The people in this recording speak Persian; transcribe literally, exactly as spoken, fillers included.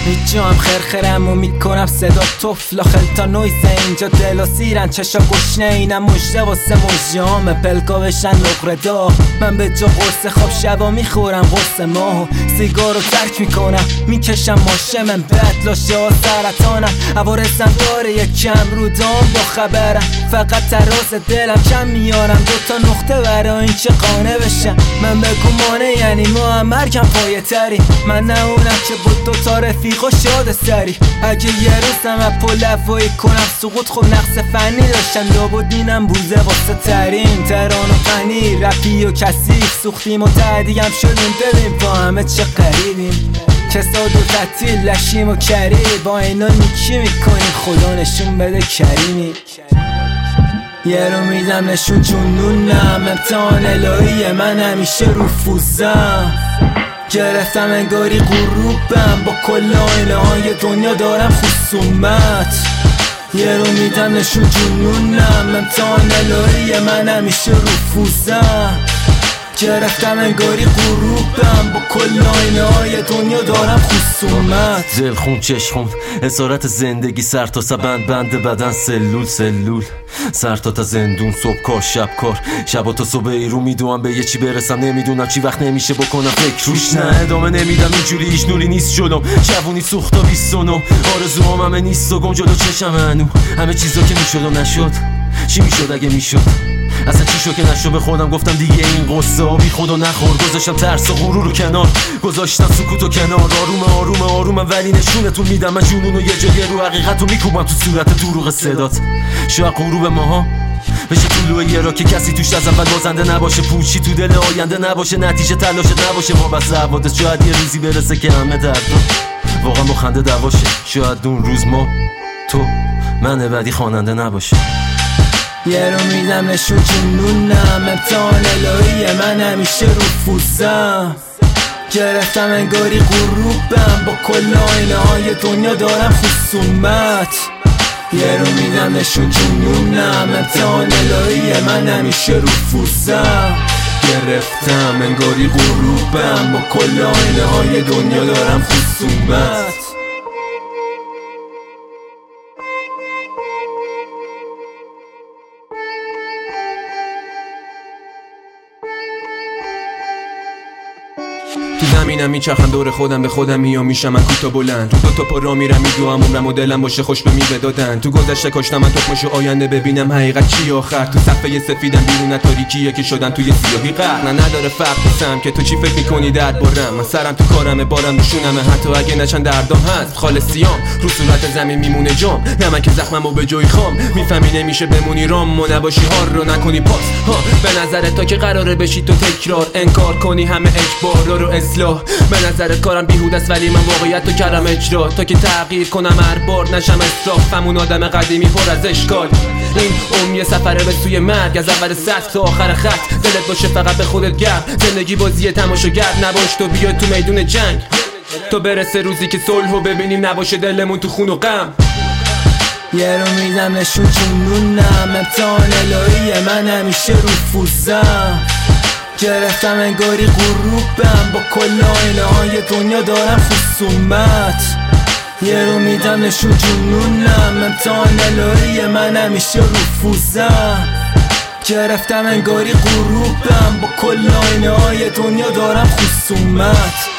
میجام خرخرم و میکنم صدا توفلا خلطا نویزه اینجا دل و سیرن چشا گشنه اینم مجده واسه مجامه پلکا بشن نقره داغ من به جا قرص خواب شبا میخورم قرص ماهو سیگار رو ترک میکنم میکشم ماشه من بد لاشه ها سرطانم عوارسم داره یک کم رو دام با خبرم فقط تراز دلم کم میارم دوتا نقطه برای این چه قانه بشم من بگو مانه یعنی ما هم مرگم پایه تری من نه اونم که بود دوتا رفیق و شاد سری اگه یه روزم اپو لفایی کنم سقوط خب نقص فنی داشتم لابد اینم بوزه واسه ترین تران و پنیر رپی و کثیف سوختیم و تعدیم شدیم ببین با همه چه قریبیم کساد و تعطیل لشیم و کری با اینا نیکی میکنیم خدا نشون بده کریمی یه رو میدم نشون جنونم امتحان الهی من همیشه رفوزم گرفتم انگاری غروبم با کل آینه های دنیا دارم خصومت یه رو میدم نشون جنونم امتحان الهی من همیشه رفوزم گرفتم انگاری غروبم با کل آینه های دنیا دارم خصومت دل خون چشم خون اسارت زندگی سر تا سبند بند بدن سلول سلول سر تا تا زندون صبح کار شب کار شب تا صبح ایرو میدونم به یه چی برسم نمیدونم چی وقت نمیشه بکنم فکر روش نه ادامه نمیدم اینجوری هیچ نوری نیست جلوم جوونی سوخت و بیست و نه آرزوام همه نیست و گم جلو چشم هنو همه چیزا که میشد و نشد چی میشد اگه میشد اصلا چی شو که نشو به خودم گفتم دیگه این قصه ها بی خود و نخور گذاشتم ترس و غرور رو کنار گذاشتم سکوت و کنار آروم آروم آروم ولی نشونتون میدم من جنون و یه جایی رو حقیقت رو میکوبم تو صورت دروغ صدات شاید غروب ماها بشه طلوع یه را که کسی توش از اول بازنده نباشه پوچی تو دل آینده نباشه نتیجه تلاشت نباشه ما بس حوادث شاید یه روزی برسه که همه دردم واقعا با خنده دواشه شاید اون روز ما تو من بعدی خواننده نباشه یه رو میدم نشون جنونم امتحان الهی من همیشه رفوزم گرفتم انگاری غروبم با کل آینه های دنیا دارم خصومت یه رو میدم نشون جنونم امتحان الهی من همیشه رفوزم گرفتم انگاری غروبم با کل آینه های دنیا دارم خصومت تو زمینم میچرخم دور خودم به خودم میام میشم من کوتا بلند تو دو تا پا را میرم میدوام عمرم و دلم باشه خوش به میوه دادن تو گذشته کاشتم من تخمشو آینده ببینم حقیقت چی آخر تو صفحه سفیدم بیرون تاریکیه که شدن توی سیاهی غرق نه نداره فرق بسم که تو چی فکر میکنی درد برم من سرم تو کارمه بارم نشونمه حتی اگه نچند دردام هست خالصیام رو صورت زمین میمونه جام نه من که زخممو به جای خام میفهمی نمیشه بمونی رام و نباشی هار رو نکنی پاس ها به نظر تا که قراره بشی تو تکرار انکار کنی همه اجبار رو اصلاح به نظر کارم بیهود است ولی من واقعیت رو کردم اجرا تا که تغییر کنم هر بار نشم اسراف همون آدم قدیمی پر از اشکال این عمر یه سفره به سوی مرگ از اول سطح تا آخر خط دلت باشه فقط به خودت گرم زندگی بازی تماشاگر نباش تو بیا تو میدون جنگ تو برسه روزی که صلحو ببینیم نباشه دلمون تو خون و غم یه رو میدم نشون جنونم امتحان الهی من همیشه رفوزم گرفتم انگاری غروبم با کل آینه های دنیا دارم خصومت یه رو میدم نشون جنونم امتحان الهی من همیشه رفوزم گرفتم انگاری غروبم با کل آینه های دنیا دارم خصومت